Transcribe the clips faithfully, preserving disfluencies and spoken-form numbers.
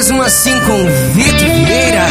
mais um assim com Vitor Vieira.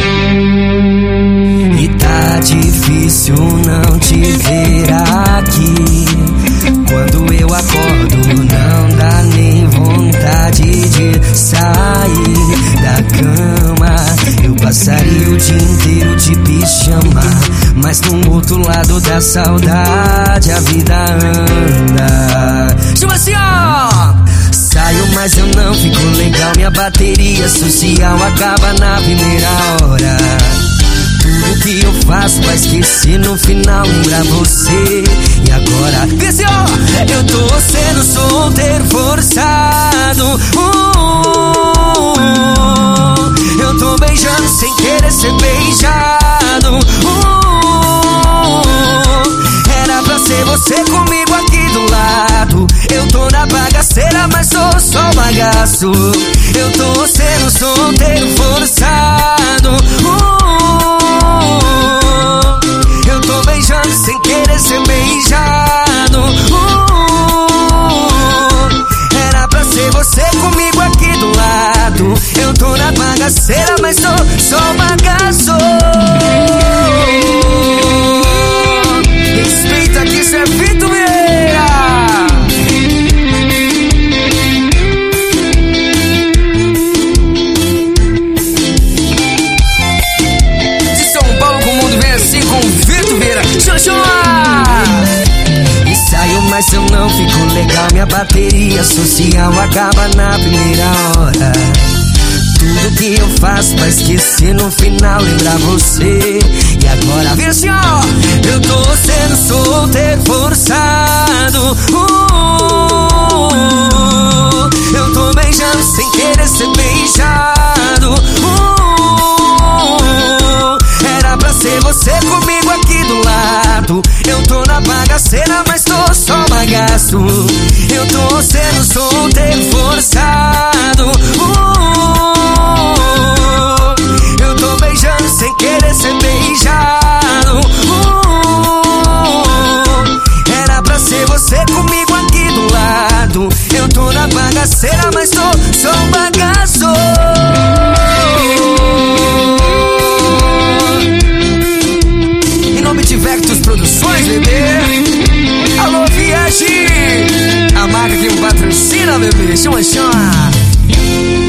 E tá difícil não te ver aqui. Quando eu acordo não dá nem vontade de sair da cama. Eu passaria o dia inteiro de pijama, mas no outro lado da saudade a vida anda. Chama assim, ó! Saio, mas eu não fico legal. Minha bateria social acaba na primeira hora. Tudo que eu faço pra esquecer, no final lembrar você. E agora, vê se ó, eu tô sendo solteiro forçado. uh, uh, Eu tô beijando sem querer ser beijado. uh, uh, Era pra ser você comigo aqui do lado. Eu tô na bagaceira, mas sou só bagaço. Eu tô sendo solteiro forçado. uh, Eu tô beijando sem querer ser beijado. uh, Era pra ser você comigo aqui do lado. Eu tô na bagaceira, mas sou só bagaço. Respeita que isso é Vitor Vieira. De São Paulo com o mundo vem assim com Vitor Vieira. E saio, mas eu não fico legal. Minha bateria social acaba na primeira hora. Tudo que eu faço pra esquecer, no final lembrar você. E agora vira assim, ó, eu tô sendo solteiro forçado. uh, uh, Eu tô beijando sem querer ser beijado. uh, uh, Era pra ser você comigo aqui do lado. Eu tô na bagaceira, mas tô só bagaço. Eu tô sendo solteiro forçado. uh, Eu tô beijando sem querer ser beijado. uh, Era pra ser você comigo aqui do lado. Eu tô na bagaceira, mas tô só bagaço. Em nome de Vectus Produções, bebê. Alô, Viagem, a marca que me patrocina, bebê. Chama, chama.